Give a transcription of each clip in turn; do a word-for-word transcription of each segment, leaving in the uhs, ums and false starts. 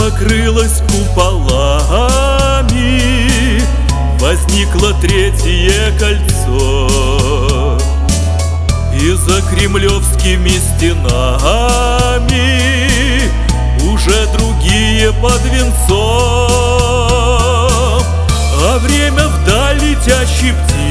покрылась куполами, возникло третье кольцо, и за кремлевскими стенами уже другие под венцом. А время вдаль летящей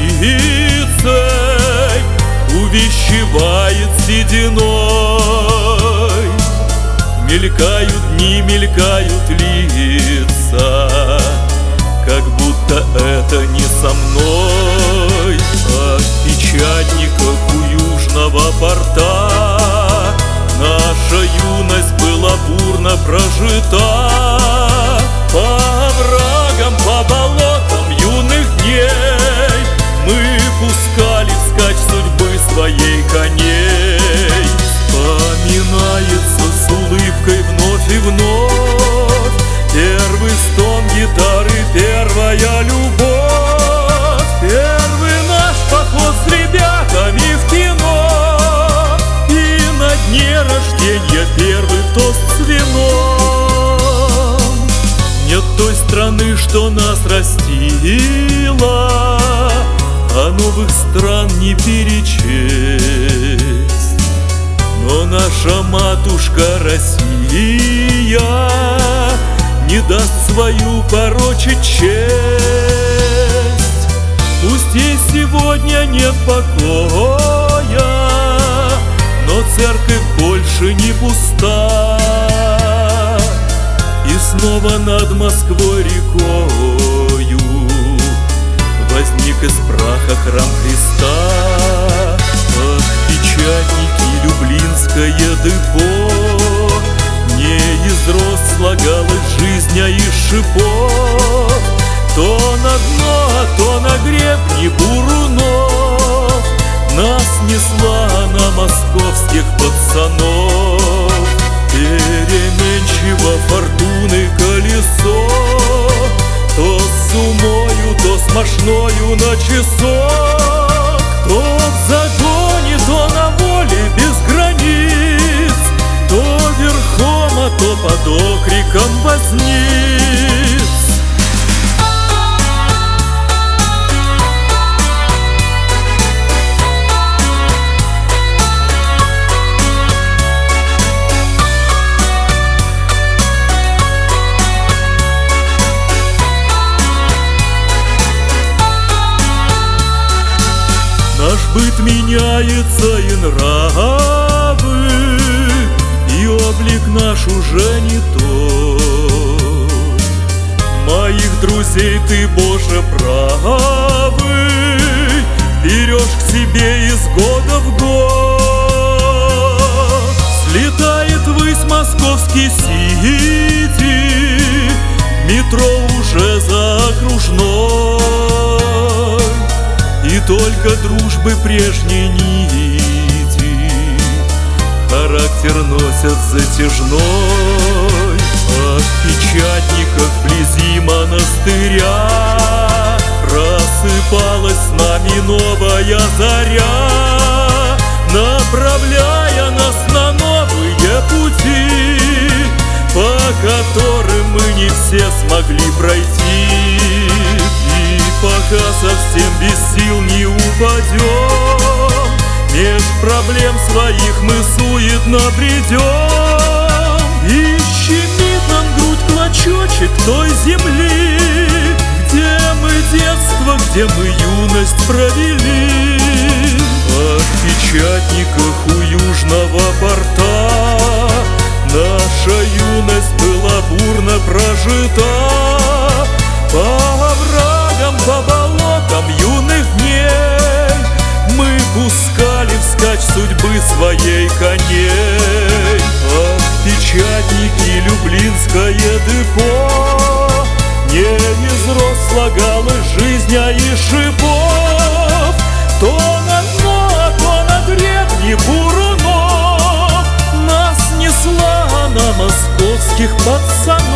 птицей увещевает сединой. Мелькают дни, мелькают лица, как будто это не со мной. А в печатниках у южного порта наша юность была бурно прожита. По оврагам, по болотам юных дней мы пускали вскачь судьбы своей коней. Вспоминается с улыбкой вновь и вновь первый стон гитары, первая любовь, первый наш поход с ребятами в кино, и на дне рождения первый тост с вином. Нет той страны, что нас растила, а новых стран не перечесть. Но наша матушка Россия не даст свою порочить честь. Пусть ей сегодня нет покоя, но церковь больше не пуста. И снова над Москвой рекою возник из праха храм Христа. Ах, печатники, люблинское депо, не из роз слагалась жизнь, а из шипов. То на дно, а то на гребни бурунов нас несла она московских пацанов. Переменчиво фортуны колесо, то с умою, то с мошною на часок. То в загоне, то на воле без границ, то верхом, а то под окриком возниц. Наш быт меняется, и нравы, и облик наш уже не тот. Моих друзей ты, Боже, правый, берешь к себе из года в год. Слетает ввысь московский сити, метро уже за окружной. И только дружбы прежней нити характер носят затяжной. А в печатниках вблизи монастыря просыпалась с нами новая заря, направляя нас на новые пути, по которым мы не все смогли пройти. И пока совсем без сил не упадем, меж проблем своих мы суетно бредем. И щемит нам грудь клочочек той земли, где мы детство, где мы юность провели. А в печатниках у южного порта наша юность была бурно прожита. По оврагам, по болотам юных дней мы пускали вскачь судьбы своей коней. Ах, печатники, люблинское депо, не из роз слагалась жизнь, а из шипов. То на дно, а то на гребни бурунов нас несла она московских пацанов.